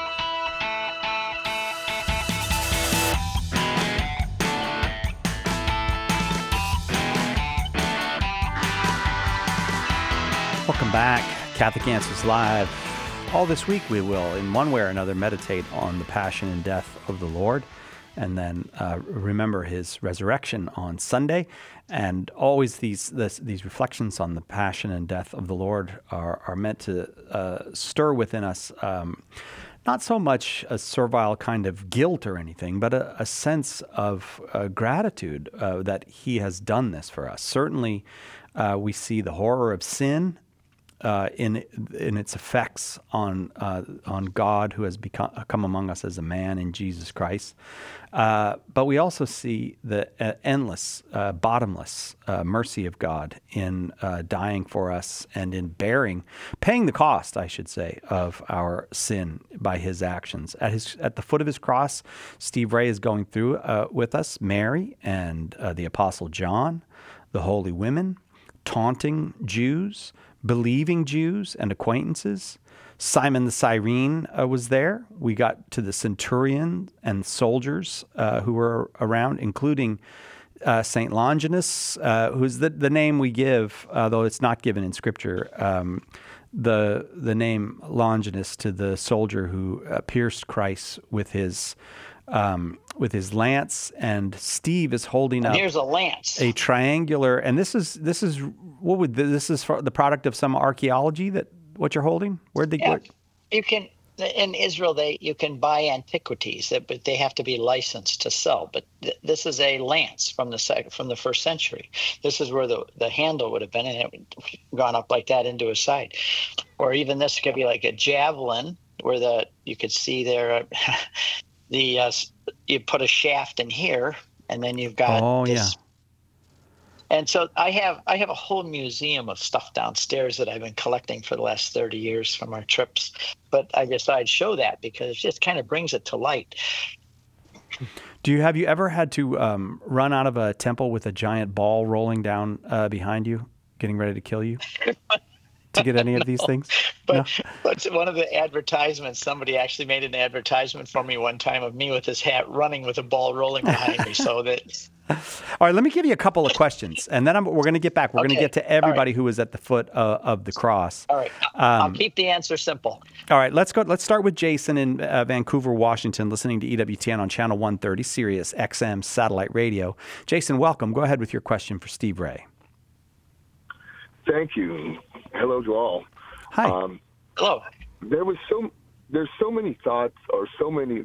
Welcome back, Catholic Answers Live. All this week we will, in one way or another, meditate on the passion and death of the Lord, and then uh, remember His resurrection on Sunday. And always these this, these reflections on the passion and death of the Lord are, are meant to uh, stir within us um, not so much a servile kind of guilt or anything, but a, a sense of uh, gratitude uh, that He has done this for us. Certainly, uh, we see the horror of sin Uh, in in its effects on uh, on God, who has become come among us as a man in Jesus Christ, uh, but we also see the uh, endless, uh, bottomless uh, mercy of God in uh, dying for us and in bearing, paying the cost, I should say, of our sin by His actions. At his at the foot of His cross, Steve Ray is going through uh, with us Mary and uh, the Apostle John, the holy women, taunting Jews, believing Jews and acquaintances. Simon the Cyrene uh, was there. We got to the centurion and soldiers uh, who were around, including uh, Saint Longinus, uh, who's the, the name we give, uh, though it's not given in Scripture, um, the the name Longinus to the soldier who uh, pierced Christ with his Um, with his lance, and Steve is holding and up here's a lance, a triangular, and this is this is what would this is for the product of some archaeology that what you're holding? Where'd they yeah, get? You can in Israel they you can buy antiquities, but they have to be licensed to sell. But th- this is a lance from the sec- from the first century. This is where the the handle would have been, and it would have gone up like that into his side, or even this could be like a javelin, where the you could see there. The uh, you put a shaft in here, and then you've got oh this. yeah. And so I have I have a whole museum of stuff downstairs that I've been collecting for the last thirty years from our trips. But I just thought I'd show that because it just kind of brings it to light. Do you have you ever had to um, run out of a temple with a giant ball rolling down uh, behind you, getting ready to kill you? To get any of these no, things? But, no? but one of the advertisements, somebody actually made an advertisement for me one time of me with this hat running with a ball rolling behind me. So that. All right, let me give you a couple of questions, and then I'm, we're going to get back. We're okay. going to get to everybody right. who was at the foot uh, of the cross. All right, um, I'll keep the answer simple. All right, let's go. Let's start with Jason in uh, Vancouver, Washington, listening to E W T N on Channel one thirty, Sirius X M satellite radio. Jason, welcome. Go ahead with your question for Steve Ray. Thank you. Hello to all. Hi. Um, Hello. There was so there's so many thoughts or so many.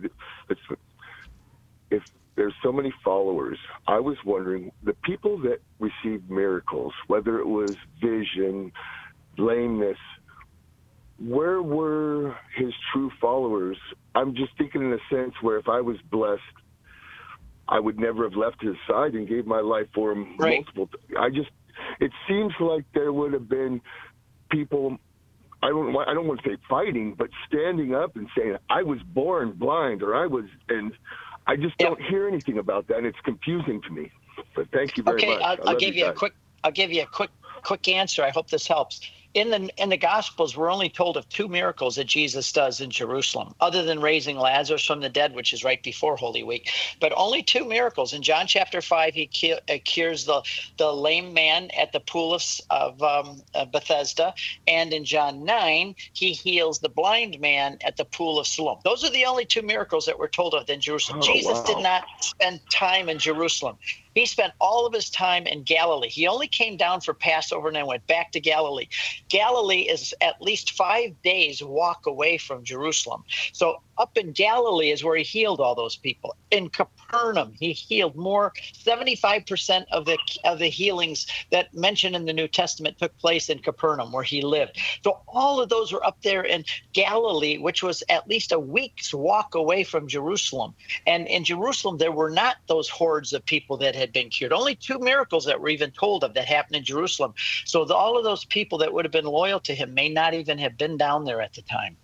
If there's so many followers, I was wondering the people that received miracles, whether it was vision, lameness, where were his true followers? I'm just thinking in a sense where if I was blessed, I would never have left his side and gave my life for him right. multiple. I just. It seems like there would have been people, I don't I don't want to say fighting, but standing up and saying, I was born blind, or I was, and I just yep. don't hear anything about that, and it's confusing to me. But thank you very okay, much. Okay, I'll, I'll give you, you a quick, I'll give you a quick, quick answer. I hope this helps. in the in the Gospels, we're only told of two miracles that Jesus does in Jerusalem, other than raising Lazarus from the dead, which is right before Holy Week. But only two miracles. In John chapter five, he cu- uh, cures the, the lame man at the pool of, of um, uh, Bethesda. And in John nine, he heals the blind man at the pool of Siloam. Those are the only two miracles that we're told of in Jerusalem. Oh, Jesus wow. did not spend time in Jerusalem. He spent all of his time in Galilee. He only came down for Passover and then went back to Galilee. Galilee is at least five days walk away from Jerusalem. So up in Galilee is where he healed all those people. In Capernaum, he healed more. seventy-five percent of the of the healings that mentioned in the New Testament took place in Capernaum, where he lived. So all of those were up there in Galilee, which was at least a week's walk away from Jerusalem. And in Jerusalem, there were not those hordes of people that had been cured. Only two miracles that were even told of that happened in Jerusalem. So the, all of those people that would have been loyal to him may not even have been down there at the time.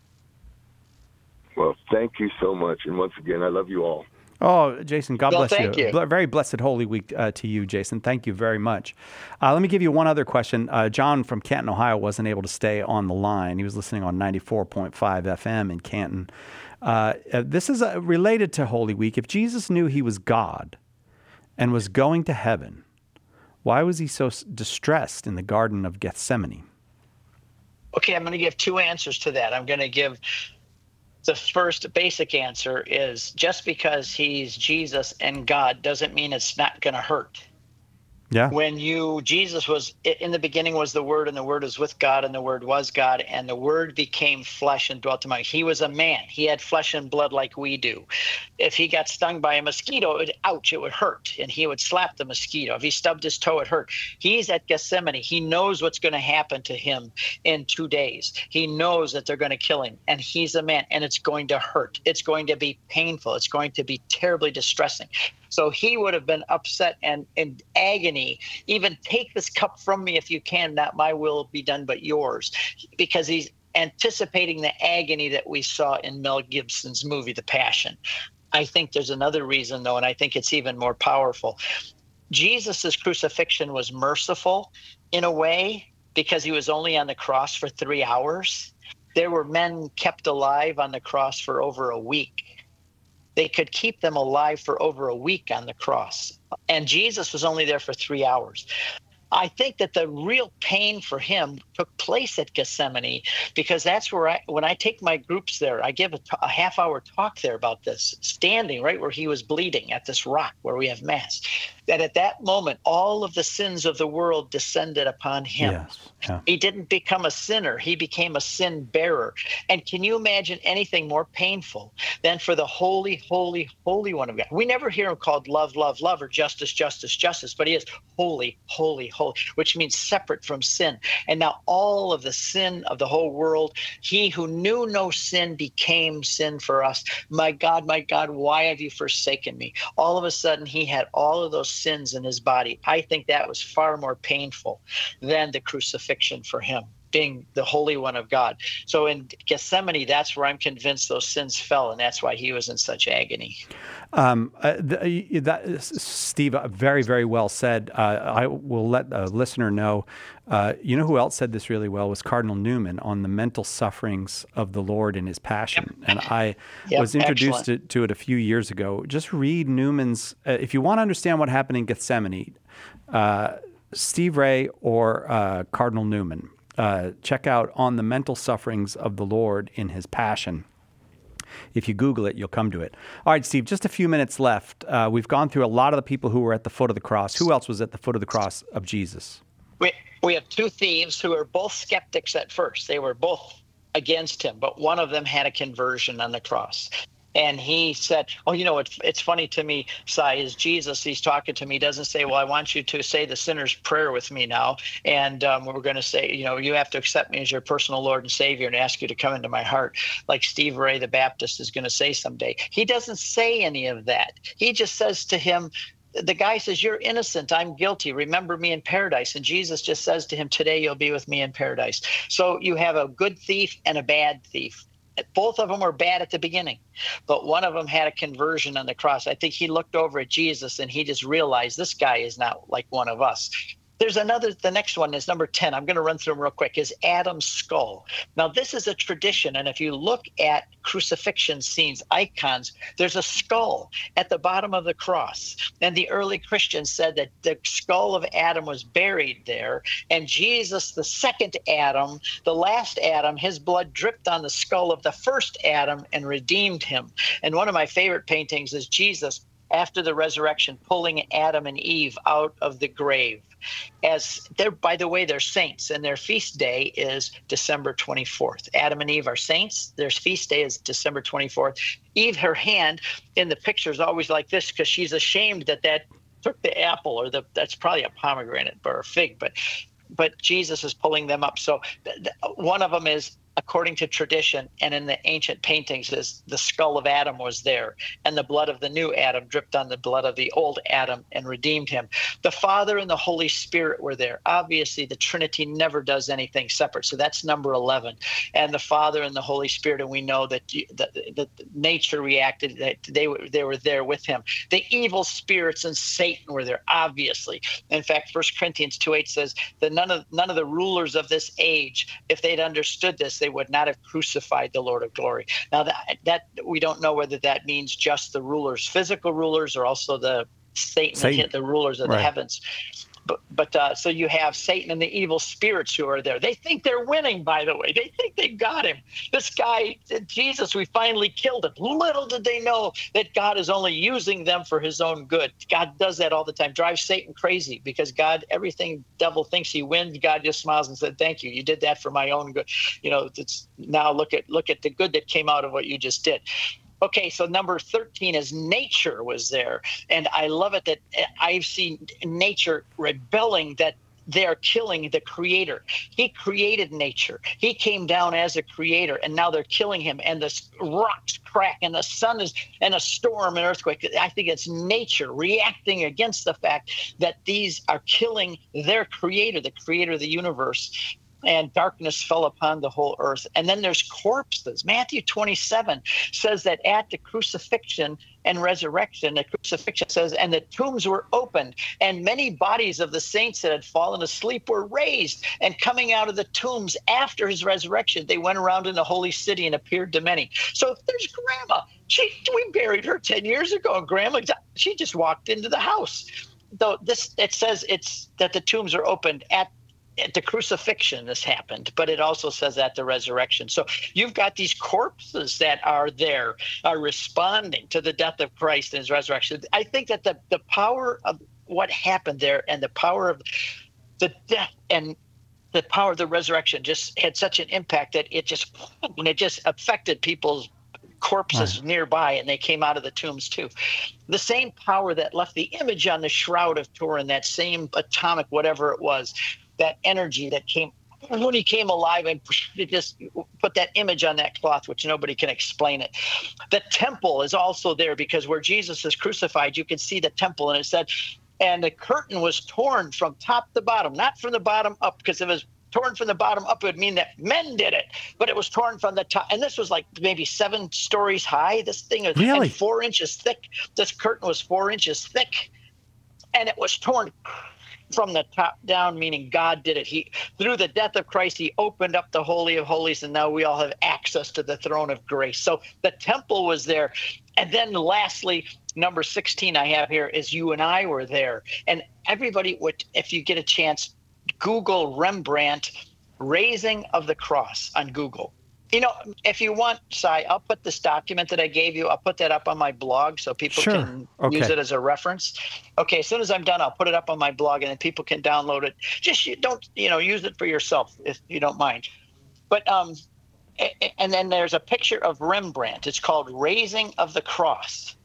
Well, thank you so much. And once again, I love you all. Oh, Jason, God Well, bless thank you. you. Ble- Very blessed Holy Week uh, to you, Jason. Thank you very much. Uh, let me give you one other question. Uh, John from Canton, Ohio, wasn't able to stay on the line. He was listening on ninety-four point five F M in Canton. Uh, uh, this is uh, related to Holy Week. If Jesus knew he was God and was going to heaven, why was he so s- distressed in the Garden of Gethsemane? Okay, I'm going to give two answers to that. I'm going to give the first basic answer is just because he's Jesus and God doesn't mean it's not going to hurt. Yeah. When you, Jesus was, in the beginning was the Word, and the Word was with God, and the Word was God, and the Word became flesh and dwelt among us. He was a man. He had flesh and blood like we do. If he got stung by a mosquito, it would, ouch, it would hurt, and he would slap the mosquito. If he stubbed his toe, it hurt. He's at Gethsemane. He knows what's going to happen to him in two days. He knows that they're going to kill him, and he's a man, and it's going to hurt. It's going to be painful. It's going to be terribly distressing. So he would have been upset and in agony, even take this cup from me if you can, not my will be done but yours, because he's anticipating the agony that we saw in Mel Gibson's movie, The Passion. I think there's another reason, though, and I think it's even more powerful. Jesus's crucifixion was merciful in a way because he was only on the cross for three hours. There were men kept alive on the cross for over a week. They could keep them alive for over a week on the cross. And Jesus was only there for three hours. I think that the real pain for him took place at Gethsemane, because that's where I, when I take my groups there, I give a, t- a half hour talk there about this, standing right where he was bleeding at this rock where we have Mass. That at that moment, all of the sins of the world descended upon him. Yes. Yeah. He didn't become a sinner. He became a sin bearer. And can you imagine anything more painful than for the holy, holy, holy one of God? We never hear him called love, love, love, or justice, justice, justice, but he is holy, holy, holy, which means separate from sin. And now all of the sin of the whole world, he who knew no sin became sin for us. My God, my God, why have you forsaken me? All of a sudden, he had all of those sins in his body. I think that was far more painful than the crucifixion for him, being the Holy One of God. So in Gethsemane, that's where I'm convinced those sins fell, and that's why he was in such agony. Um, uh, the, uh, that, Steve, uh, very, very well said. Uh, I will let a listener know. Uh, you know who else said this really well was Cardinal Newman on the mental sufferings of the Lord in his passion. Yep. And I yep, was introduced to, to it a few years ago. Just read Newman's, uh, if you want to understand what happened in Gethsemane, uh, Steve Ray or uh, Cardinal Newman, uh, check out On the Mental Sufferings of the Lord in His Passion. If you Google it, you'll come to it. All right, Steve, just a few minutes left. Uh, we've gone through a lot of the people who were at the foot of the cross. Who else was at the foot of the cross of Jesus? We, we have two thieves who are both skeptics at first. They were both against him, but one of them had a conversion on the cross. And he said, oh, you know, it's, it's funny to me, Cy, is Jesus, he's talking to me, doesn't say, well, I want you to say the sinner's prayer with me now. And um, we're going to say, you know, you have to accept me as your personal Lord and Savior and ask you to come into my heart, like Steve Ray the Baptist is going to say someday. He doesn't say any of that. He just says to him, the guy says, you're innocent, I'm guilty, remember me in paradise. And Jesus just says to him, today you'll be with me in paradise. So you have a good thief and a bad thief. Both of them were bad at the beginning, but one of them had a conversion on the cross. I think he looked over at Jesus and he just realized this guy is not like one of us. there's another, the next one is number ten. I'm going to run through them real quick, is Adam's skull. Now, this is a tradition. And if you look at crucifixion scenes, icons, there's a skull at the bottom of the cross. And the early Christians said that the skull of Adam was buried there. And Jesus, the second Adam, the last Adam, his blood dripped on the skull of the first Adam and redeemed him. And one of my favorite paintings is Jesus after the resurrection, pulling Adam and Eve out of the grave. As they're, by the way, they're saints, and their feast day is December twenty-fourth. Adam and Eve are saints. Their feast day is December twenty-fourth. Eve, her hand in the picture is always like this because she's ashamed that that took the apple, or the that's probably a pomegranate or a fig, but but Jesus is pulling them up. So th- th- one of them is, according to tradition, and in the ancient paintings, is the skull of Adam was there, and the blood of the new Adam dripped on the blood of the old Adam and redeemed him. The Father and the Holy Spirit were there. Obviously, the Trinity never does anything separate, so that's number eleven. And the Father and the Holy Spirit, and we know that the, the, the nature reacted, that they were, they were there with him. The evil spirits and Satan were there, obviously. In fact, First Corinthians two eight says that none of, none of the rulers of this age, if they'd understood this, they would not have crucified the Lord of glory. Now that, that we don't know whether that means just the rulers, physical rulers, or also the Satan, Satan. the rulers of right. the heavens. But but uh, so you have Satan and the evil spirits who are there. They think they're winning, by the way. They think they got him. This guy, Jesus, we finally killed him. Little did they know that God is only using them for his own good. God does that all the time. Drives Satan crazy, because God, everything devil thinks he wins, God just smiles and said, thank you. You did that for my own good. You know, it's now look at look at the good that came out of what you just did. Okay, so number thirteen is nature was there. And I love it that I've seen nature rebelling, that they're killing the creator. He created nature. He came down as a creator, and now they're killing him. And the rocks crack, and the sun is, and a storm, and earthquake. I think it's nature reacting against the fact that these are killing their creator, the creator of the universe. And darkness fell upon the whole earth. And then there's corpses. Matthew twenty-seven says that at the crucifixion and resurrection, the crucifixion says, and the tombs were opened, and many bodies of the saints that had fallen asleep were raised. And coming out of the tombs after his resurrection, they went around in the holy city and appeared to many. So there's Grandma. She, we buried her ten years ago, and Grandma, she just walked into the house. Though this, it says it's that the tombs are opened at At the crucifixion, this happened, but it also says at the resurrection. So you've got these corpses that are there, are responding to the death of Christ and his resurrection. I think that the, the power of what happened there, and the power of the death and the power of the resurrection, just had such an impact that it just, and it just affected people's corpses right. nearby, and they came out of the tombs too. The same power that left the image on the shroud of Turin, that same atomic, whatever it was, that energy that came when he came alive, and it just put that image on that cloth, which nobody can explain it. The temple is also there, because where Jesus is crucified, you can see the temple, and it said, and the curtain was torn from top to bottom, not from the bottom up, because if it was torn from the bottom up, it would mean that men did it, but it was torn from the top. And this was like maybe seven stories high. This thing is really? four inches thick. This curtain was four inches thick, and it was torn from the top down, meaning God did it. He, through the death of Christ, he opened up the Holy of Holies, and now we all have access to the throne of grace. So the temple was there. And then lastly, number sixteen I have here is you and I were there. And everybody would, if you get a chance, Google Rembrandt Raising of the Cross on Google. You know, if you want, Cy, I'll put this document that I gave you, I'll put that up on my blog so people sure. can okay. use it as a reference. Okay, as soon as I'm done, I'll put it up on my blog, and then people can download it. Just you don't, you know, use it for yourself if you don't mind. But um, and then there's a picture of Rembrandt. It's called Raising of the Cross,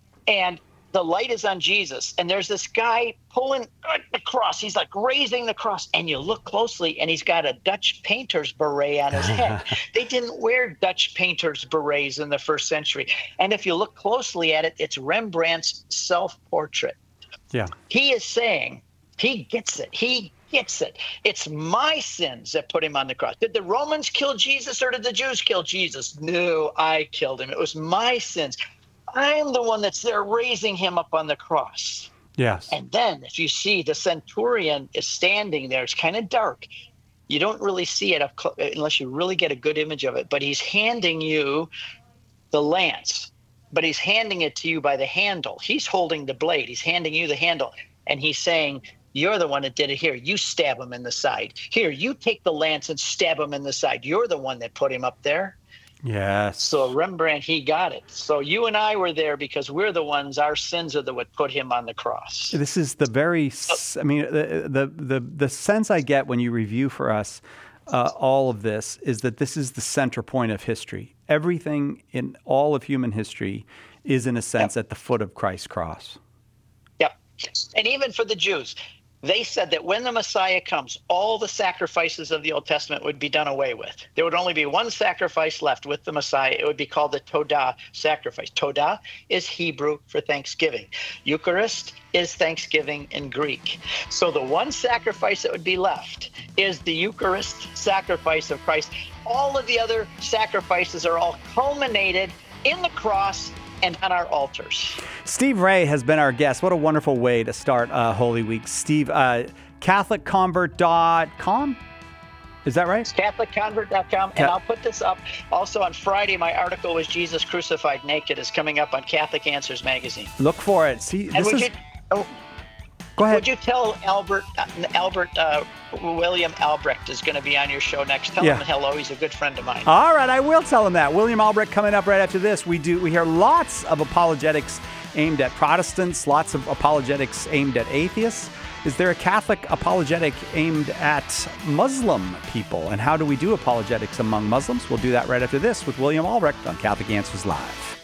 and the light is on Jesus, and there's this guy pulling the cross. He's like raising the cross, and you look closely, and he's got a Dutch painter's beret on his head. They didn't wear Dutch painter's berets in the first century. And if you look closely at it, it's Rembrandt's self-portrait. Yeah. He is saying, he gets it. He gets it. It's my sins that put him on the cross. Did the Romans kill Jesus, or did the Jews kill Jesus? No, I killed him. It was my sins. I'm the one that's there raising him up on the cross. Yes. And then if you see the centurion is standing there, it's kind of dark. You don't really see it up cl- unless you really get a good image of it. But he's handing you the lance, but he's handing it to you by the handle. He's holding the blade. He's handing you the handle. And he's saying, you're the one that did it. Here, you stab him in the side. Here, you take the lance and stab him in the side. You're the one that put him up there. Yes. So Rembrandt, he got it. So you and I were there because we're the ones, our sins are the what put him on the cross. This is the very, I mean, the the the, the sense I get when you review for us uh, all of this is that this is the center point of history. Everything in all of human history is, in a sense, yep. at the foot of Christ's cross. Yep. And even for the Jews, they said that when the Messiah comes, all the sacrifices of the Old Testament would be done away with. There would only be one sacrifice left with the Messiah. It would be called the Todah sacrifice. Todah is Hebrew for thanksgiving. Eucharist is thanksgiving in Greek. So the one sacrifice that would be left is the Eucharist sacrifice of Christ. All of the other sacrifices are all culminated in the cross and on our altars. Steve Ray has been our guest. What a wonderful way to start uh, Holy Week. Steve, uh, Catholic Convert dot com? Is that right? Catholic Convert dot com. And I'll put this up. Also on Friday, my article was Jesus Crucified Naked is coming up on Catholic Answers magazine. Look for it. See, and this would is... you, oh, Go ahead. Would you tell Albert, uh, Albert uh, William Albrecht is going to be on your show next? Tell yeah. him hello. He's a good friend of mine. All right, I will tell him that. William Albrecht coming up right after this. We do. We hear lots of apologetics aimed at Protestants, lots of apologetics aimed at atheists. Is there a Catholic apologetic aimed at Muslim people? And how do we do apologetics among Muslims? We'll do that right after this with William Albrecht on Catholic Answers Live.